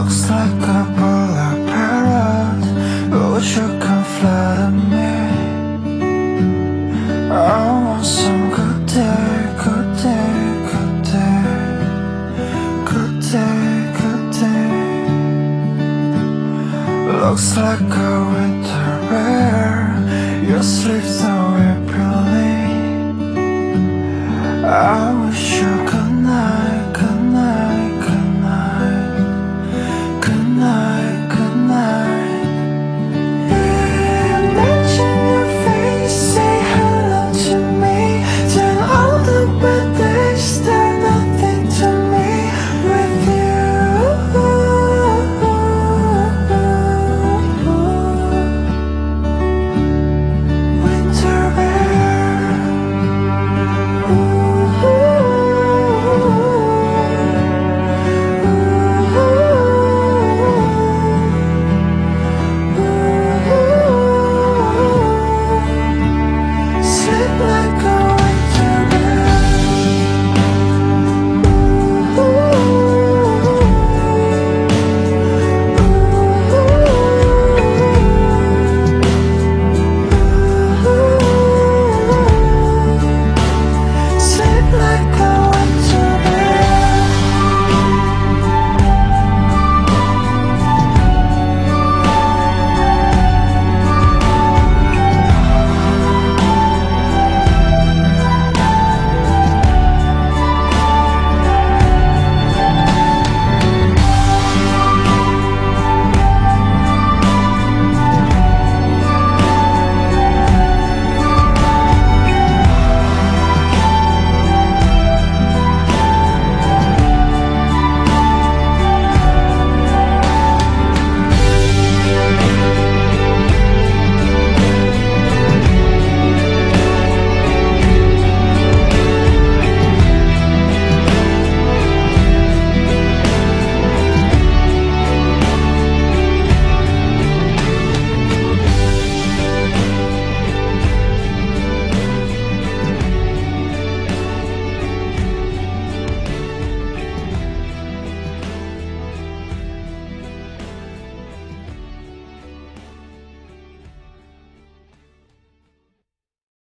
Looks like a polar parrot, wish you can flatter me. I want some good day, good day, good day, good day, good day. Looks like a winter bear, you sleep so happily. I wish you